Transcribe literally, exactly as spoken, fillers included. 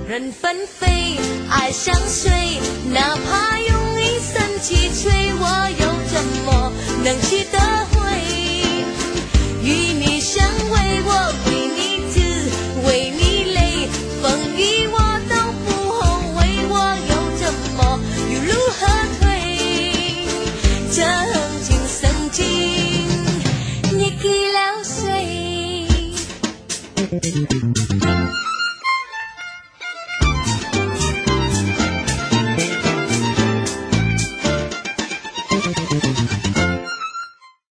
人纷飞，爱相随，哪怕用一生去追，我又怎么能记得